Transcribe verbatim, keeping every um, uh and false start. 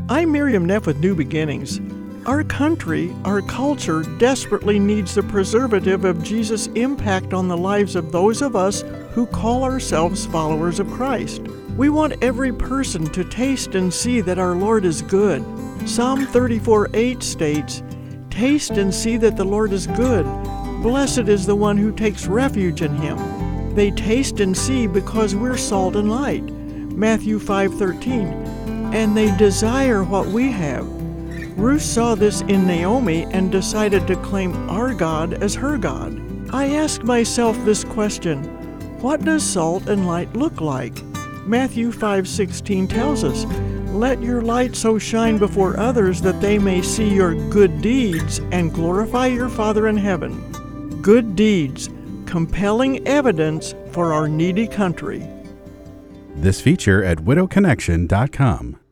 I'm Miriam Neff with New Beginnings. Our country, our culture, desperately needs the preservative of Jesus' impact on the lives of those of us who call ourselves followers of Christ. We want every person to taste and see that our Lord is good. Psalm thirty-four eight states, "Taste and see that the Lord is good. Blessed is the one who takes refuge in him." They taste and see because we're salt and light. Matthew five thirteen, "And they desire what we have." Ruth saw this in Naomi and decided to claim our God as her God. I ask myself this question: what does salt and light look like? Matthew five sixteen tells us, "Let your light so shine before others that they may see your good deeds and glorify your Father in heaven." Good deeds, compelling evidence for our needy country. This feature at widow connection dot com.